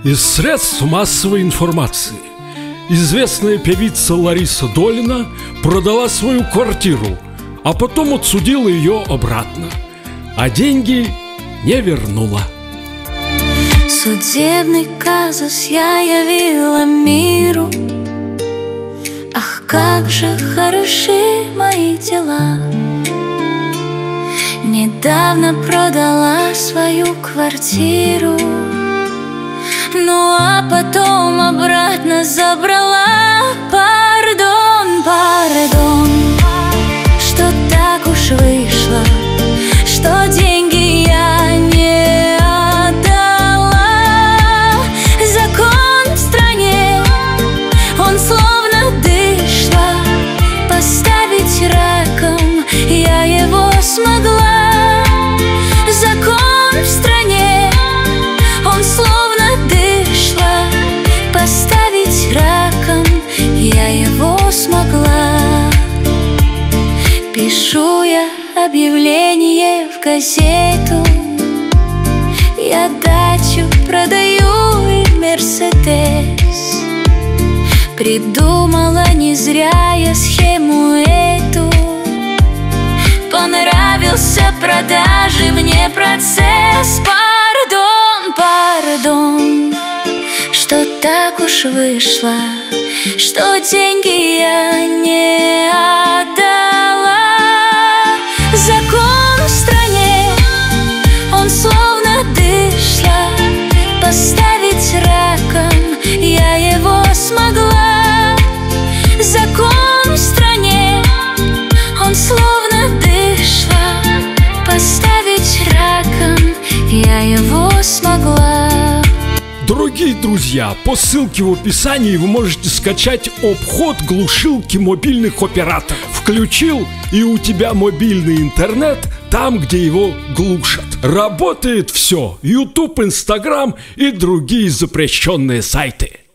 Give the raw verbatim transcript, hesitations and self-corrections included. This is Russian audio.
Из средств массовой информации. Известная певица Лариса Долина продала свою квартиру, а потом отсудила ее обратно, а деньги не вернула. Судебный казус я явила миру. Ах, как же хороши мои дела. Недавно продала свою квартиру, ну а потом обратно забрала. Пардон, пардон, что так уж вышло, что деньги я не отдала. Закон в стране, он словно дышло, поставить раком я его смогла. Закон в стране, он словно дышло, поставить раком я его смогла. Пишу я объявление в газету, я дачу продаю и Мерседес. Придумала не зря я схему эту, понравился продажи мне процесс. Пардон, пардон, что так уж вышло, что деньги я не отдала. Закон в стране, он словно дышло, поставить раком я его смогла. Закон в стране, он словно дышло, поставить раком я его смогла. Дорогие друзья, по ссылке в описании вы можете скачать обход глушилки мобильных операторов. Включил, и у тебя мобильный интернет там, где его глушат. Работает все: YouTube, Instagram и другие запрещенные сайты.